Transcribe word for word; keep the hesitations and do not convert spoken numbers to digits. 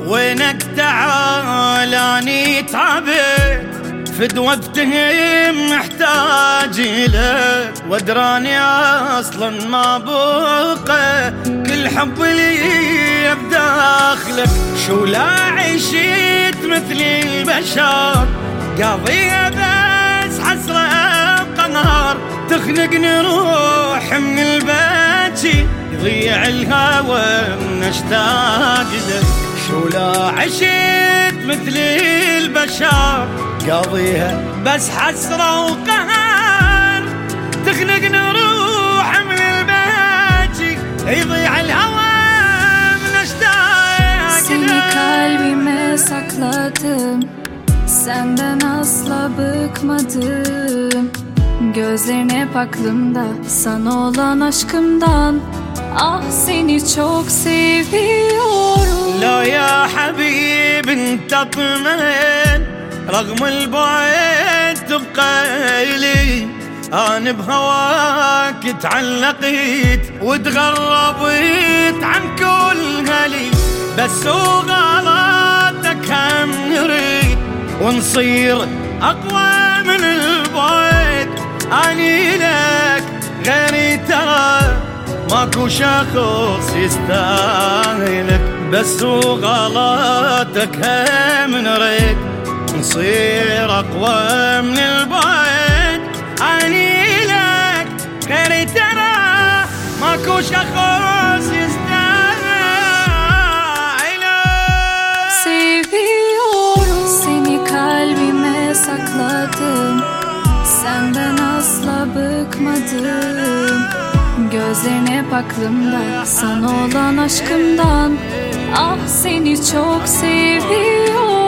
وينك تعالاني تعبت فدوى افتهم محتاج لك ودراني اصلا ما بقى كل حب لي بداخلك شو لا عشت مثل البشر قاضية بس حسرة بقهر تخنقني روح من الباكي يضيع الهوى من اشتاق لك شو لا عشت مثل البشر قاضيها بس حسرة وقهر تخنقني روح من الباكي يضيع الهوى من اشتاق Seni kalbime sakladım, senden asla bıkmadım. Gözlerin hep aklımda, sana olan aşkımdan. Ah seni çok seviyorum. لا يا حبيب انت اطمئن رغم البعد تبقى إلي أنا بهواك تعلقت وتغربت عن كل هلي بس وغلطك هم نريد ونصير أقوى من البعد أني لك غيري ترى ماكو شخص يستاهلك بس وغلطك هم نريد نصير أقوى من البعد أني لك غيري ترى ماكو شخص يستاهلك Seviyorum seni kalbime sakladım, senden asla bıkmadım. Gözlerin hep aklımda, sana olan aşkımdan. Ah seni çok seviyorum.